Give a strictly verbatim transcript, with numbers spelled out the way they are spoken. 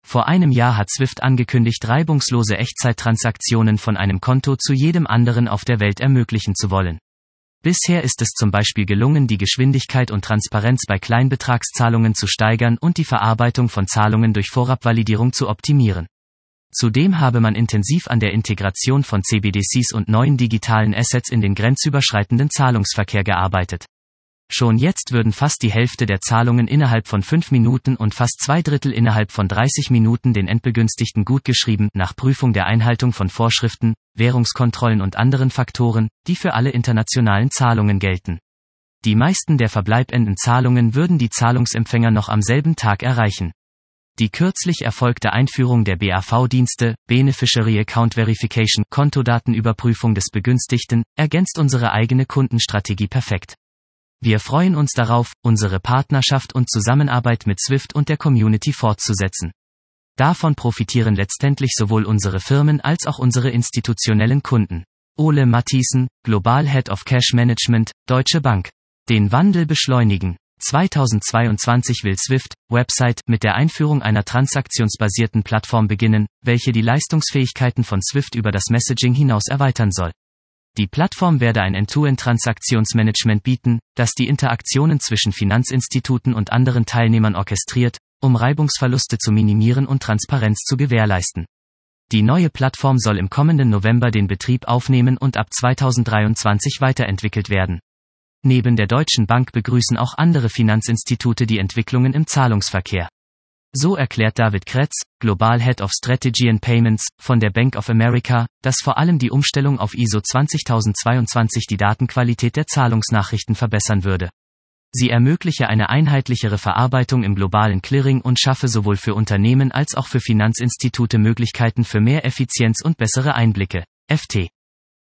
Vor einem Jahr hat SWIFT angekündigt, reibungslose Echtzeittransaktionen von einem Konto zu jedem anderen auf der Welt ermöglichen zu wollen. Bisher ist es zum Beispiel gelungen, die Geschwindigkeit und Transparenz bei Kleinbetragszahlungen zu steigern und die Verarbeitung von Zahlungen durch Vorabvalidierung zu optimieren. Zudem habe man intensiv an der Integration von C B D Cs und neuen digitalen Assets in den grenzüberschreitenden Zahlungsverkehr gearbeitet. Schon jetzt würden fast die Hälfte der Zahlungen innerhalb von fünf Minuten und fast zwei Drittel innerhalb von dreißig Minuten den Endbegünstigten gutgeschrieben, nach Prüfung der Einhaltung von Vorschriften, Währungskontrollen und anderen Faktoren, die für alle internationalen Zahlungen gelten. Die meisten der verbleibenden Zahlungen würden die Zahlungsempfänger noch am selben Tag erreichen. Die kürzlich erfolgte Einführung der B A V-Dienste, Beneficiary Account Verification, Kontodatenüberprüfung des Begünstigten, ergänzt unsere eigene Kundenstrategie perfekt. Wir freuen uns darauf, unsere Partnerschaft und Zusammenarbeit mit SWIFT und der Community fortzusetzen. Davon profitieren letztendlich sowohl unsere Firmen als auch unsere institutionellen Kunden. Ole Matthiessen, Global Head of Cash Management, Deutsche Bank. Den Wandel beschleunigen. zweitausendzweiundzwanzig will SWIFT, Website, mit der Einführung einer transaktionsbasierten Plattform beginnen, welche die Leistungsfähigkeiten von SWIFT über das Messaging hinaus erweitern soll. Die Plattform werde ein End-to-End-Transaktionsmanagement bieten, das die Interaktionen zwischen Finanzinstituten und anderen Teilnehmern orchestriert, um Reibungsverluste zu minimieren und Transparenz zu gewährleisten. Die neue Plattform soll im kommenden November den Betrieb aufnehmen und ab zweitausenddreiundzwanzig weiterentwickelt werden. Neben der Deutschen Bank begrüßen auch andere Finanzinstitute die Entwicklungen im Zahlungsverkehr. So erklärt David Kretz, Global Head of Strategy and Payments, von der Bank of America, dass vor allem die Umstellung auf I S O zwanzigtausendzweiundzwanzig die Datenqualität der Zahlungsnachrichten verbessern würde. Sie ermögliche eine einheitlichere Verarbeitung im globalen Clearing und schaffe sowohl für Unternehmen als auch für Finanzinstitute Möglichkeiten für mehr Effizienz und bessere Einblicke. F T